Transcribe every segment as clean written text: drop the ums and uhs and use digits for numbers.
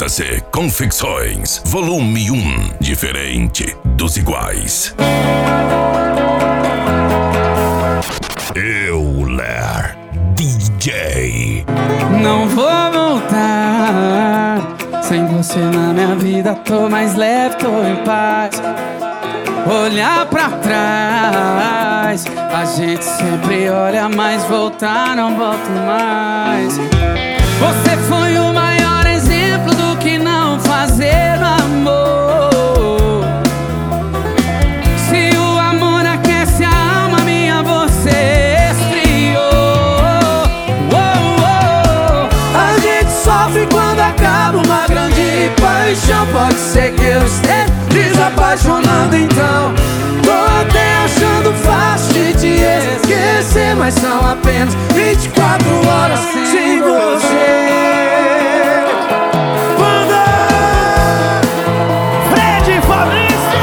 JC Confecções, volume 1, diferente dos iguais. Euler DJ. Não vou voltar. Sem você na minha vida tô mais leve, tô em paz. Olhar pra trás, a gente sempre olha, mas voltar não volto mais. Você foi o maior exemplo do que não fazer no amor. Se o amor aquece a alma minha, você esfriou. A gente sofre quando acaba uma grande paixão. Pode ser que eu esteja desapaixonado, então tô até achando fácil de te esquecer, mas são apenas 24 horas sem você. Banda Fred Fabrício.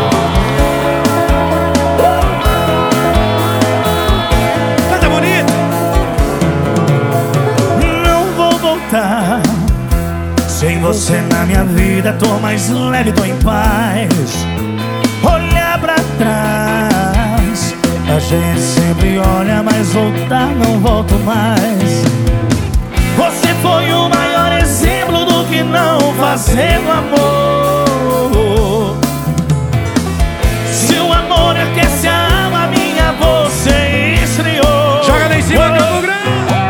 Canta bonito. Não vou voltar. Sem você na minha vida tô mais leve, tô em paz. Olhar pra trás, a gente sempre olha, mas voltar não volto mais. Você foi o maior exemplo do que não fazer no amor. Se o amor aquece a alma minha, você esfriou. Joga lá em cima, Campo Grande.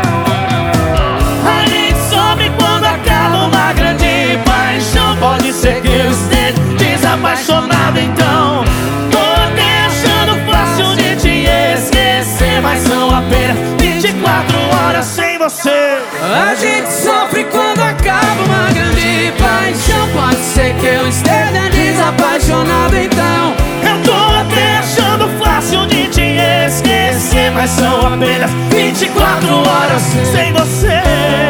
A gente sobe quando acaba uma grande paixão. Pode ser que eu esteja desapaixonado, então tô até achando fácil de te esquecer, mas são apenas 24 horas sem você. A gente sofre quando acaba uma grande paixão. Pode ser que eu esteja desapaixonado, então Eu tô até achando fácil de te esquecer, mas são apenas 24 horas sem você.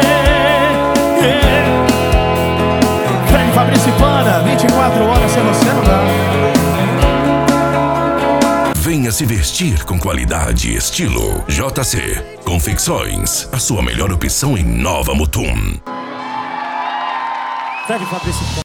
Fred Fabrício Banda, 24 horas sem você não dá. Venha se vestir com qualidade e estilo. JC Confecções, a sua melhor opção em Nova Mutum. Fred Fabrício